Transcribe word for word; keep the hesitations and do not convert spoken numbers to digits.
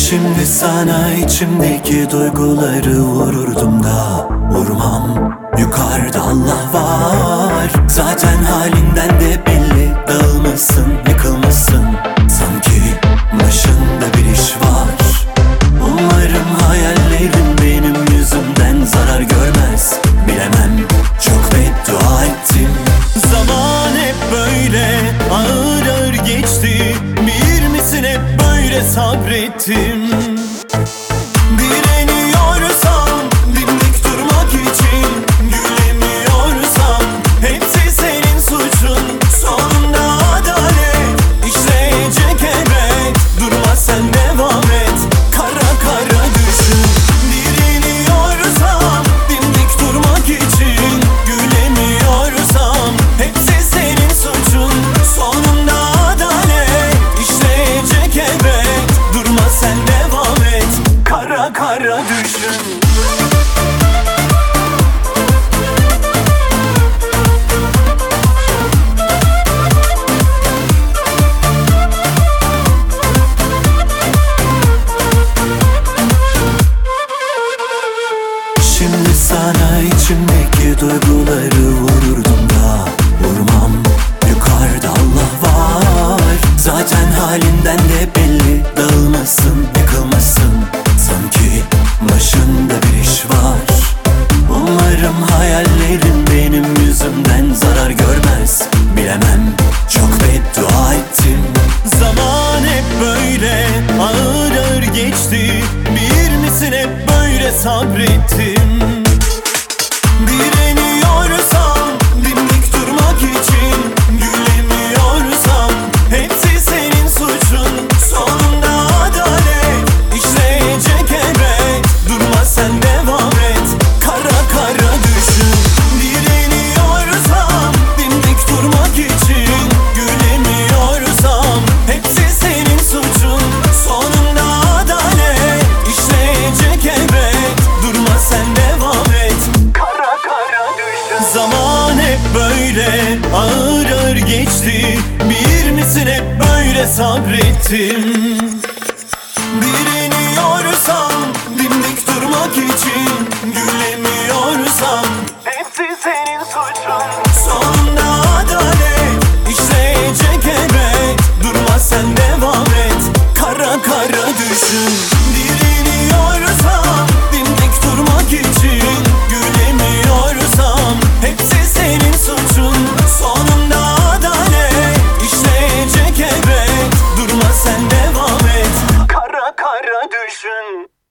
Şimdi sana içimdeki duyguları vururdum da vurmam. Yukarıda Allah var, zaten halinden de belli. Dağılmışsın, yıkılmışsın, sanki başında bir iş var. Umarım hayallerim benim yüzümden zarar görmez. Bilemem, çok beddua ettim. Zaman hep böyle ağır ağır geçti. Bir misin hep böyle sabrettim. Direniyorsam dimdik durmak için, gülemiyorsam hepsi senin suçun. Sonunda adalet işleyecek elbet. Durma sen, devam et, kara kara düşün. Direniyorsam dimdik durmak için, gülemiyorsam hepsi senin suçun. Sonunda adalet işleyecek elbet. Durma sen, devam et, kara kara düşün. Şimdi sana içimdeki duyguları vururdum da vurmam. Yukarıda Allah var, zaten halinden de belli. Dağılmasın, yıkılmasın, sanki başında bir iş var. Umarım hayallerim benim yüzümden zarar görmez. Bilemem, çok beddua ettim. Zaman hep böyle ağır ağır geçti. Bir misin hep böyle sabrettim. Direniyorsam dimdik durmak için, gülemiyorsam hepsi senin suçun. Sonunda adalet işleyecek elbet. Durma sen, devam et, kara kara düşün. Direniyorsam dimdik durmak için, gülemiyorsam hepsi senin suçun. Sonunda adalet işleyecek elbet. Durma sen, devam et, kara kara düşün. Zaman hep böyle ağır ağır geçti. Bir misin hep böyle sabrettim. Direniyorsam dimdik durmak için, gülemiyorsam hepsi senin suçun. Sonunda adalet işleyecek elbet. Durma sen, devam et, kara kara düşün. Direniyorsam dimdik durmak için, gülemiyorsam hepsi senin suçun. Sonunda adalet işleyecek elbet. Durma sen, devam et, kara kara düşün.